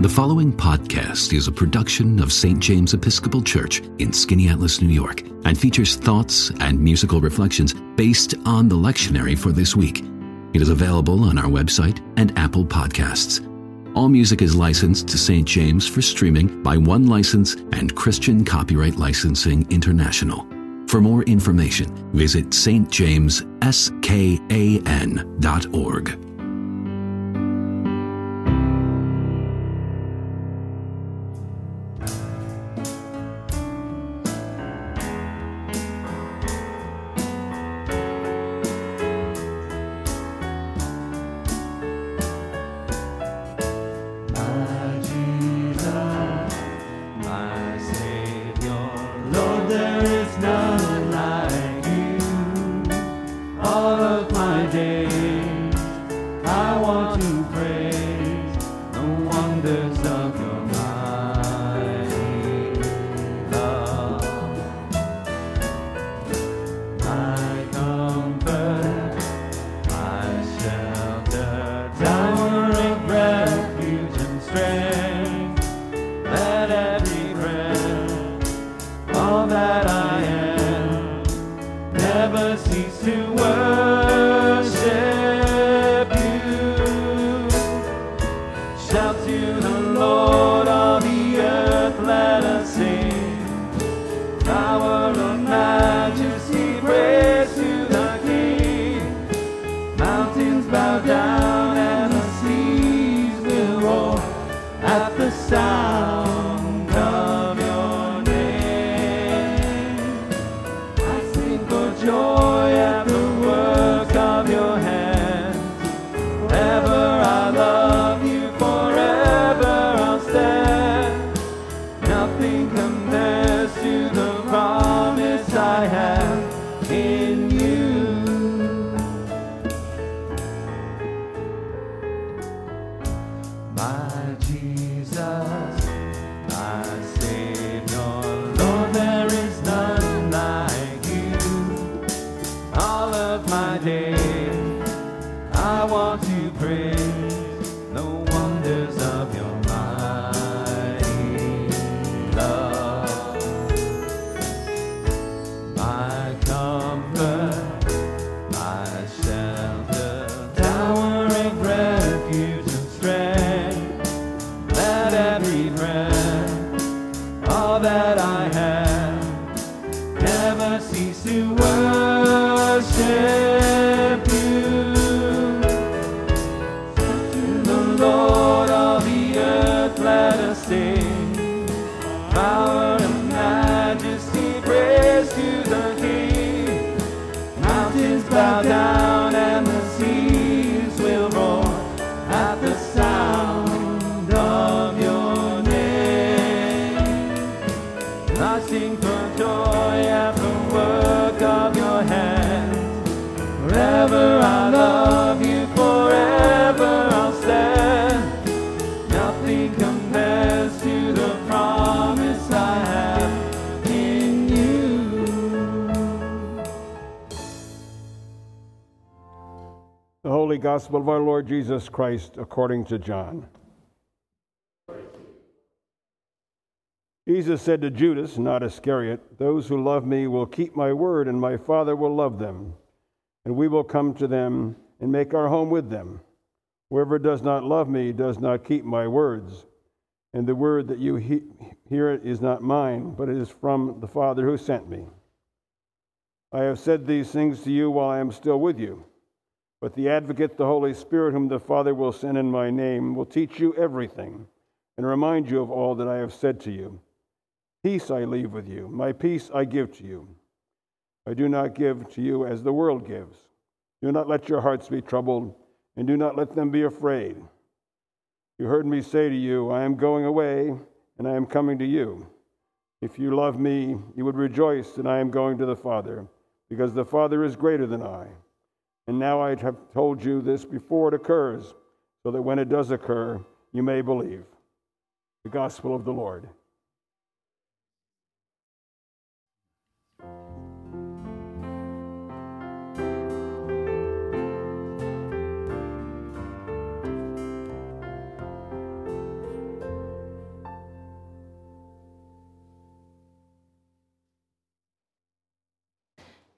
The following podcast is a production of St. James Episcopal Church in Skaneateles, New York, and features thoughts and musical reflections based on the lectionary for this week. It is available on our website and Apple Podcasts. All music is licensed to St. James for streaming by One License and Christian Copyright Licensing International. For more information, visit stjamesskan.org. Gospel of our Lord Jesus Christ according to John. Jesus said to Judas, not Iscariot, "Those who love me will keep my word, and my Father will love them, and we will come to them and make our home with them. Whoever does not love me does not keep my words, and the word that you hear is not mine, but it is from the Father who sent me. I have said these things to you while I am still with you. But the Advocate, the Holy Spirit, whom the Father will send in my name, will teach you everything and remind you of all that I have said to you. Peace I leave with you, my peace I give to you. I do not give to you as the world gives. Do not let your hearts be troubled, and do not let them be afraid. You heard me say to you, I am going away, and I am coming to you. If you love me, you would rejoice that I am going to the Father, because the Father is greater than I. And now I have told you this before it occurs, so that when it does occur, you may believe." The Gospel of the Lord.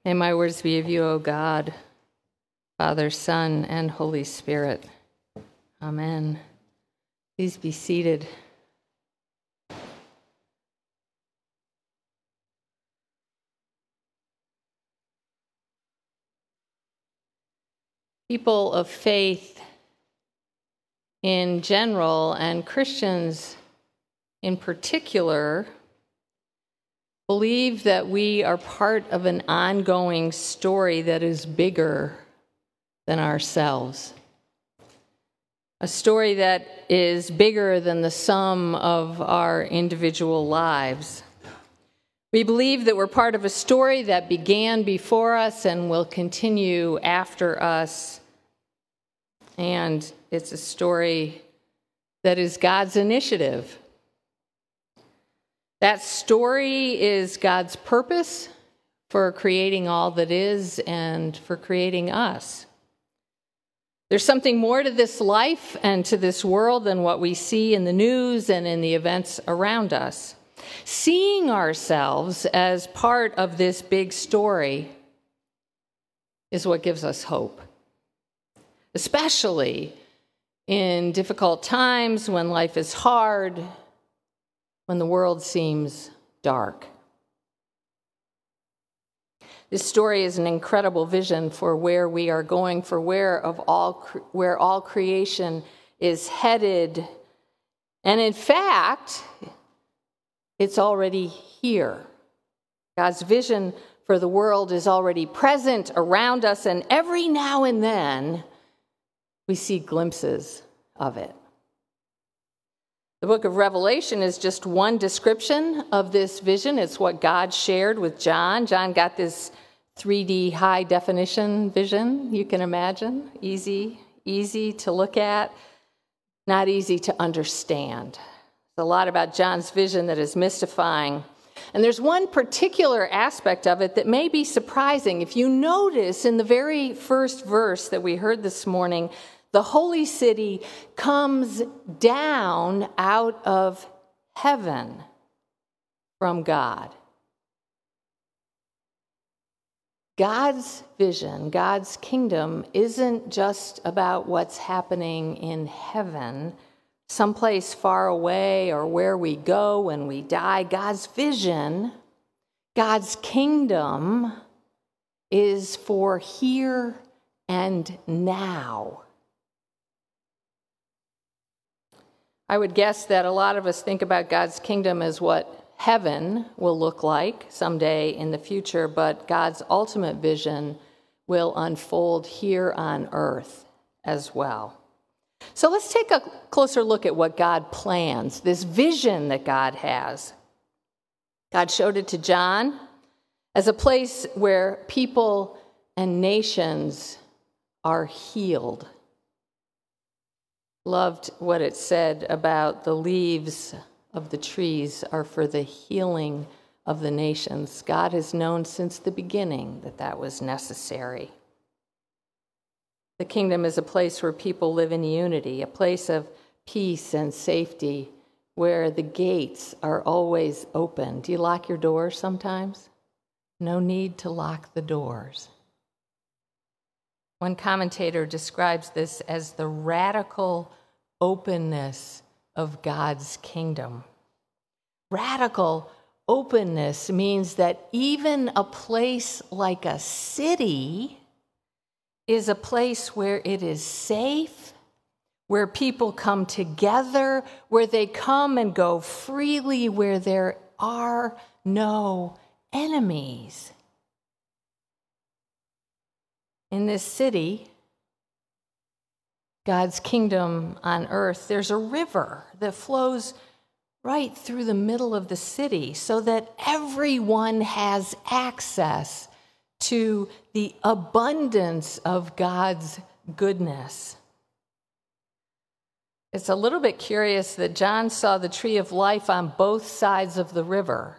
May my words be of you, O God, Father, Son, and Holy Spirit. Amen. Please be seated. People of faith in general, and Christians in particular, believe that we are part of an ongoing story that is bigger than ourselves. A story that is bigger than the sum of our individual lives. We believe that we're part of a story that began before us and will continue after us. And it's a story that is God's initiative. That story is God's purpose for creating all that is and for creating us. There's something more to this life and to this world than what we see in the news and in the events around us. Seeing ourselves as part of this big story is what gives us hope, especially in difficult times when life is hard, when the world seems dark. This story is an incredible vision for where we are going, for where all creation is headed. And in fact, it's already here. God's vision for the world is already present around us, and every now and then we see glimpses of it. The book of Revelation is just one description of this vision. It's what God shared with John. John got this 3D high definition vision, you can imagine. Easy to look at, not easy to understand. There's a lot about John's vision that is mystifying. And there's one particular aspect of it that may be surprising. If you notice in the very first verse that we heard this morning, the holy city comes down out of heaven from God. God's vision, God's kingdom, isn't just about what's happening in heaven, someplace far away or where we go when we die. God's vision, God's kingdom, is for here and now. I would guess that a lot of us think about God's kingdom as what heaven will look like someday in the future, but God's ultimate vision will unfold here on earth as well. So let's take a closer look at what God plans, this vision that God has. God showed it to John as a place where people and nations are healed. Loved what it said about the leaves of the trees are for the healing of the nations. God has known since the beginning that that was necessary. The kingdom is a place where people live in unity, a place of peace and safety, where the gates are always open. Do you lock your doors sometimes? No need to lock the doors. One commentator describes this as the radical openness of God's kingdom. Radical openness means that even a place like a city is a place where it is safe, where people come together, where they come and go freely, where there are no enemies. In this city, God's kingdom on earth, there's a river that flows right through the middle of the city so that everyone has access to the abundance of God's goodness. It's a little bit curious that John saw the tree of life on both sides of the river.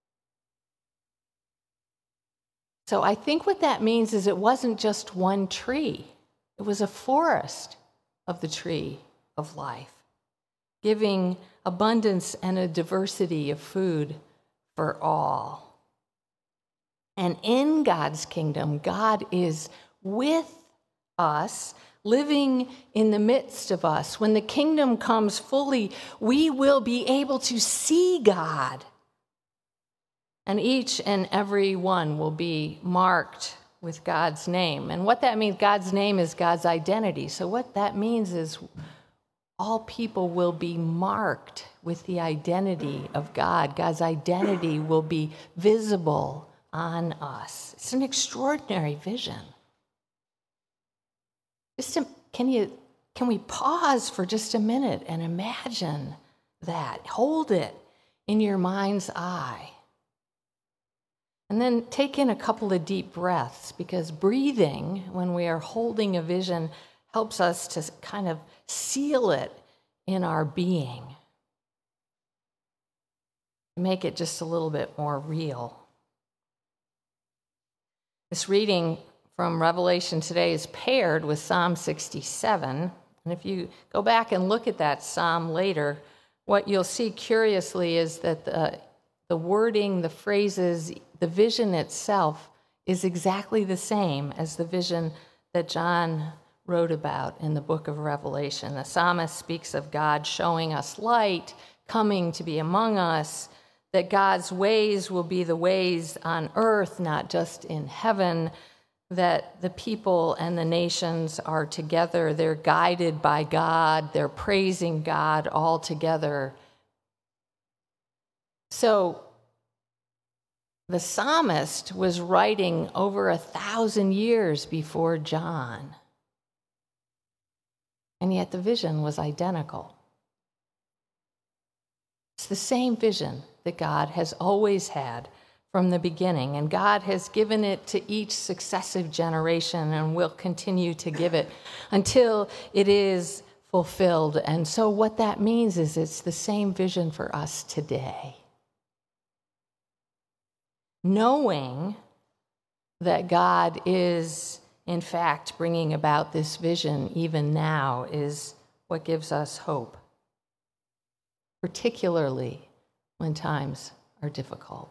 So I think what that means is it wasn't just one tree. It was a forest of the tree of life, giving abundance and a diversity of food for all. And in God's kingdom, God is with us, living in the midst of us. When the kingdom comes fully, we will be able to see God. And each and every one will be marked with God's name. And what that means, God's name is God's identity. So what that means is all people will be marked with the identity of God. God's identity will be visible on us. It's an extraordinary vision. Can we pause for just a minute and imagine that? Hold it in your mind's eye. And then take in a couple of deep breaths, because breathing, when we are holding a vision, helps us to kind of seal it in our being. Make it just a little bit more real. This reading from Revelation today is paired with Psalm 67. And if you go back and look at that psalm later, what you'll see curiously is that the wording, the phrases, the vision itself is exactly the same as the vision that John wrote about in the book of Revelation. The psalmist speaks of God showing us light, coming to be among us, that God's ways will be the ways on earth, not just in heaven, that the people and the nations are together. They're guided by God. They're praising God all together. So the psalmist was writing over 1,000 years before John. And yet the vision was identical. It's the same vision that God has always had from the beginning, and God has given it to each successive generation and will continue to give it until it is fulfilled. And so what that means is it's the same vision for us today. Knowing that God is, in fact, bringing about this vision even now is what gives us hope, particularly when times are difficult.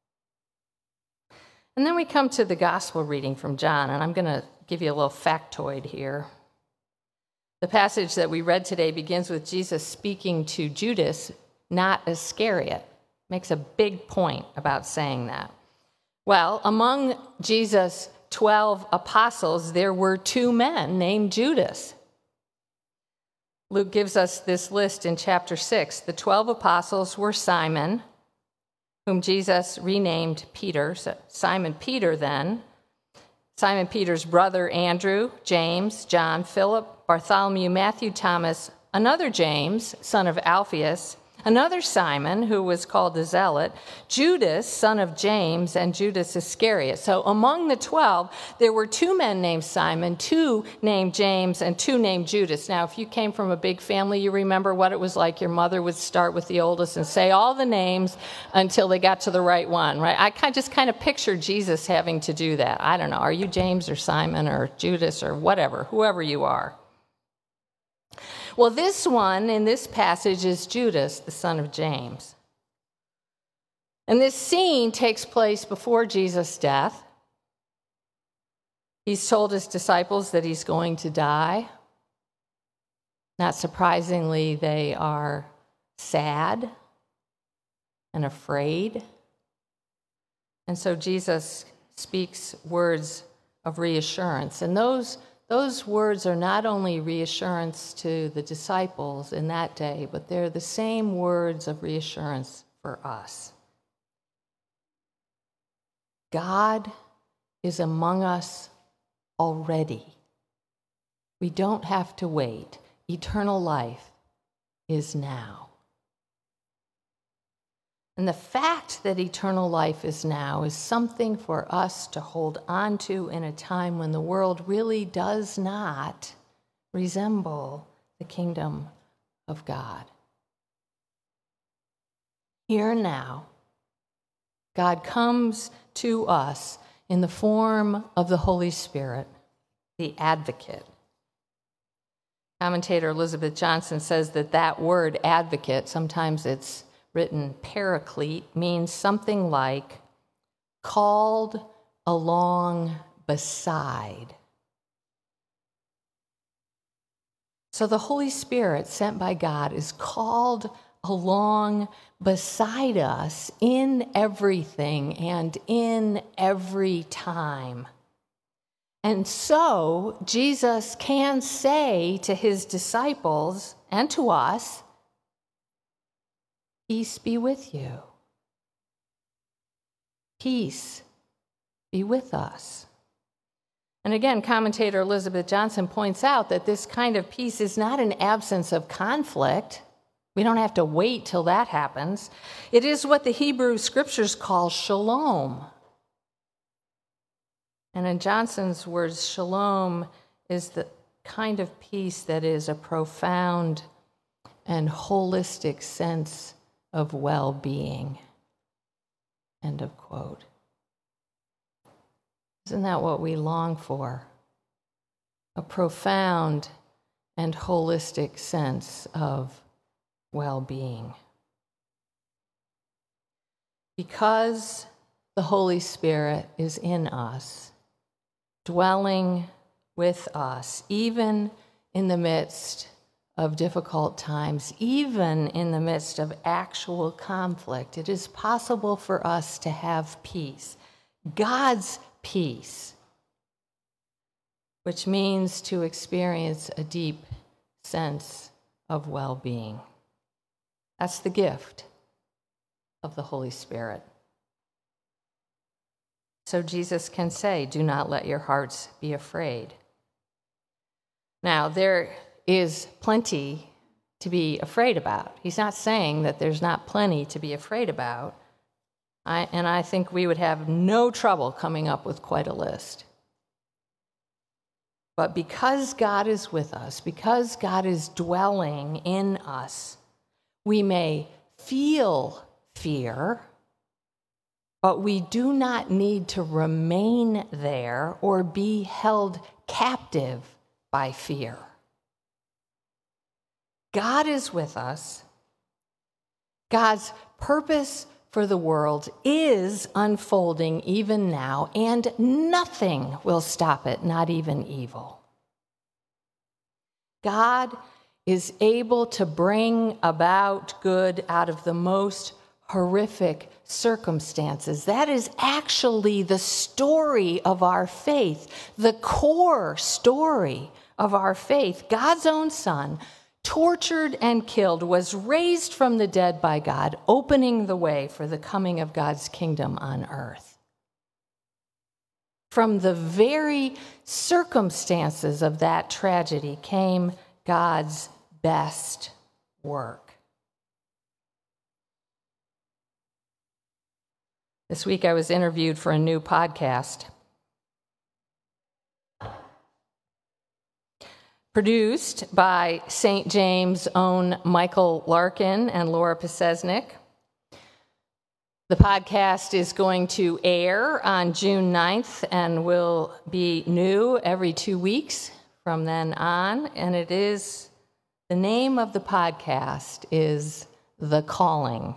And then we come to the gospel reading from John, and I'm going to give you a little factoid here. The passage that we read today begins with Jesus speaking to Judas, not Iscariot. Makes a big point about saying that. Well, among Jesus' 12 apostles, there were 2 men named Judas. Luke gives us this list in chapter 6. The 12 apostles were Simon, whom Jesus renamed Peter. So Simon Peter then. Simon Peter's brother Andrew, James, John, Philip, Bartholomew, Matthew, Thomas, another James, son of Alphaeus, another Simon, who was called the Zealot, Judas, son of James, and Judas Iscariot. So among the 12, there were 2 men named Simon, 2 named James, and 2 named Judas. Now, if you came from a big family, you remember what it was like. Your mother would start with the oldest and say all the names until they got to the right one, right? I just kind of picture Jesus having to do that. I don't know. Are you James or Simon or Judas or whatever, whoever you are? Well, this one in this passage is Judas, the son of James. And this scene takes place before Jesus' death. He's told his disciples that he's going to die. Not surprisingly, they are sad and afraid. And so Jesus speaks words of reassurance. And those words are not only reassurance to the disciples in that day, but they're the same words of reassurance for us. God is among us already. We don't have to wait. Eternal life is now. And the fact that eternal life is now is something for us to hold on to in a time when the world really does not resemble the kingdom of God. Here and now, God comes to us in the form of the Holy Spirit, the advocate. Commentator Elizabeth Johnson says that word advocate, sometimes it's written paraclete, means something like called along beside. So the Holy Spirit sent by God is called along beside us in everything and in every time. And so Jesus can say to his disciples and to us, "Peace be with you." Peace be with us. And again, commentator Elizabeth Johnson points out that this kind of peace is not an absence of conflict. We don't have to wait till that happens. It is what the Hebrew scriptures call shalom. And in Johnson's words, shalom is the kind of peace that is a profound and holistic sense of well-being. End of quote. Isn't that what we long for? A profound and holistic sense of well-being. Because the Holy Spirit is in us, dwelling with us, even in the midst of difficult times, even in the midst of actual conflict, it is possible for us to have peace, God's peace, which means to experience a deep sense of well-being. That's the gift of the Holy Spirit. So Jesus can say, "Do not let your hearts be afraid." Now, there is plenty to be afraid about. He's not saying that there's not plenty to be afraid about. I think we would have no trouble coming up with quite a list. But because God is with us, because God is dwelling in us, we may feel fear, but we do not need to remain there or be held captive by fear. God is with us. God's purpose for the world is unfolding even now, and nothing will stop it, not even evil. God is able to bring about good out of the most horrific circumstances. That is actually the story of our faith, the core story of our faith. God's own Son, tortured and killed, was raised from the dead by God, opening the way for the coming of God's kingdom on earth. From the very circumstances of that tragedy came God's best work. This week I was interviewed for a new podcast. Produced by St. James' own Michael Larkin and Laura Pesesnik. The podcast is going to air on June 9th and will be new every 2 weeks from then on. And the name of the podcast is The Calling.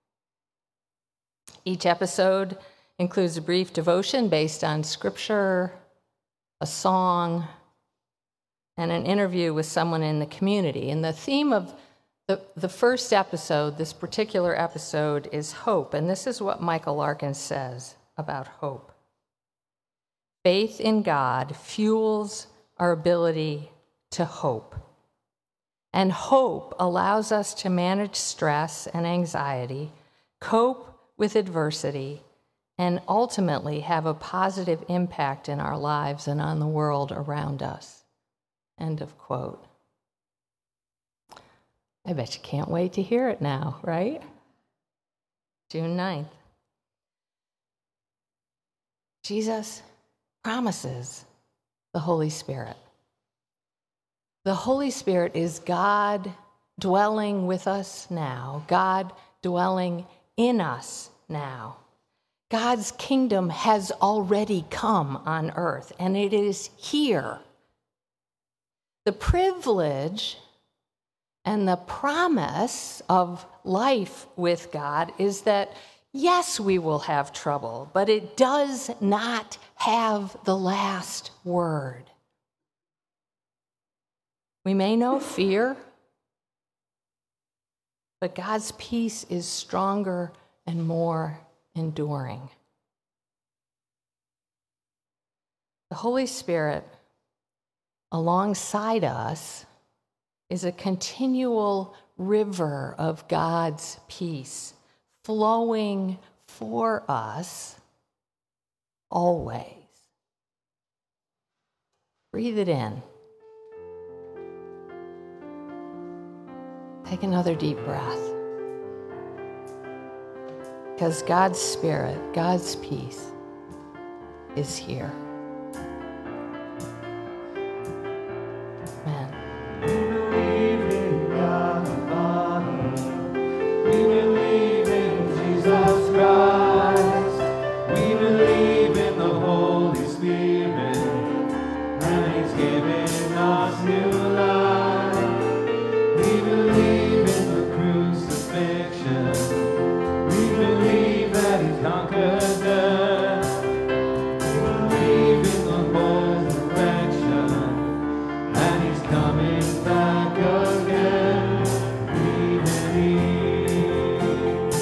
Each episode includes a brief devotion based on scripture, a song, and an interview with someone in the community. And the theme of the first episode, this particular episode, is hope. And this is what Michael Larkin says about hope. Faith in God fuels our ability to hope. And hope allows us to manage stress and anxiety, cope with adversity, and ultimately have a positive impact in our lives and on the world around us. End of quote. I bet you can't wait to hear it now, right? June 9th. Jesus promises the Holy Spirit. The Holy Spirit is God dwelling with us now, God dwelling in us now. God's kingdom has already come on earth, and it is here. The privilege and the promise of life with God is that Yes, we will have trouble, but it does not have the last word. We may know fear, but God's peace is stronger and more enduring. The Holy Spirit, alongside us, is a continual river of God's peace, flowing for us always. Breathe it in. Take another deep breath. Because God's Spirit, God's peace is here. Amen. We believe in God the Father. We believe in Jesus Christ. We believe in the Holy Spirit. And He's given us new life. We believe in the crucifixion. We believe that He conquered death. We believe in the resurrection. And He's coming back again. We believe.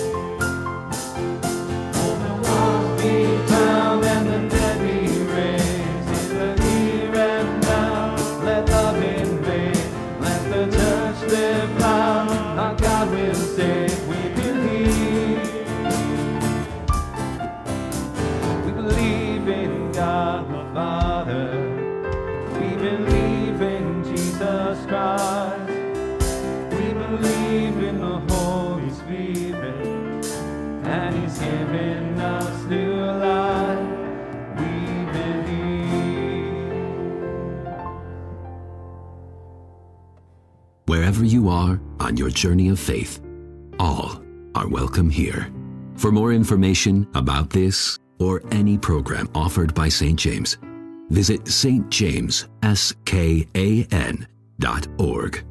Oh, the lost be found and the dead be raised. In the here and now, let love invade. Let the church live loud. Our God will save. We believe. We believe in God the Father. We believe in Jesus Christ. We believe in the Holy Spirit. And He's given us new life. We believe. Wherever you are on your journey of faith, all are welcome here. For more information about this or any program offered by St. James, visit stjamesSkan.org.